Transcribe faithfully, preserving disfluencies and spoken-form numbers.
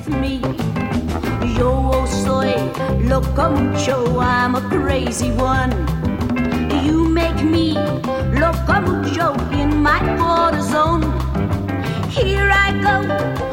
with me. Yo soy loco mucho, I'm a crazy one. You make me loco mucho in my water zone. Here I go,